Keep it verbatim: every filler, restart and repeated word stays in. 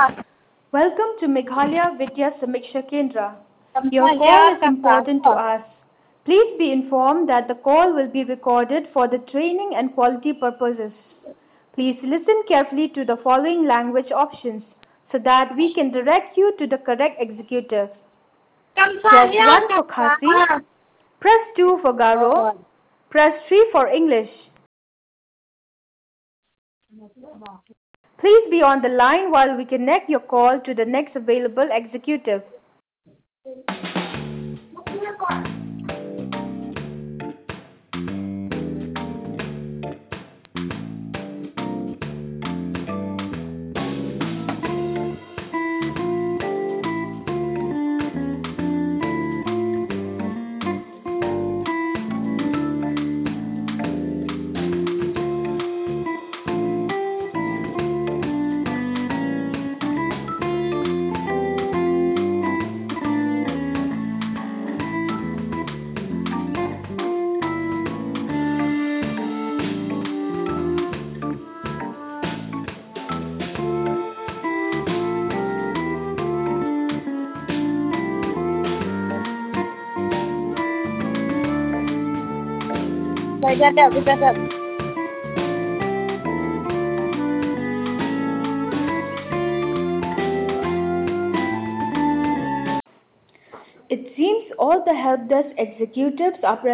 Welcome to Meghalaya Vidya Samiksha Kendra. Your call is important to us. Please be informed that the call will be recorded for the training and quality purposes. Please listen carefully to the following language options so that we can direct you to the correct executive. Press one for Khasi, press two for Garo, press three for English. Please be on the line while we connect your call to the next available executive. It seems all the help desk executives are present.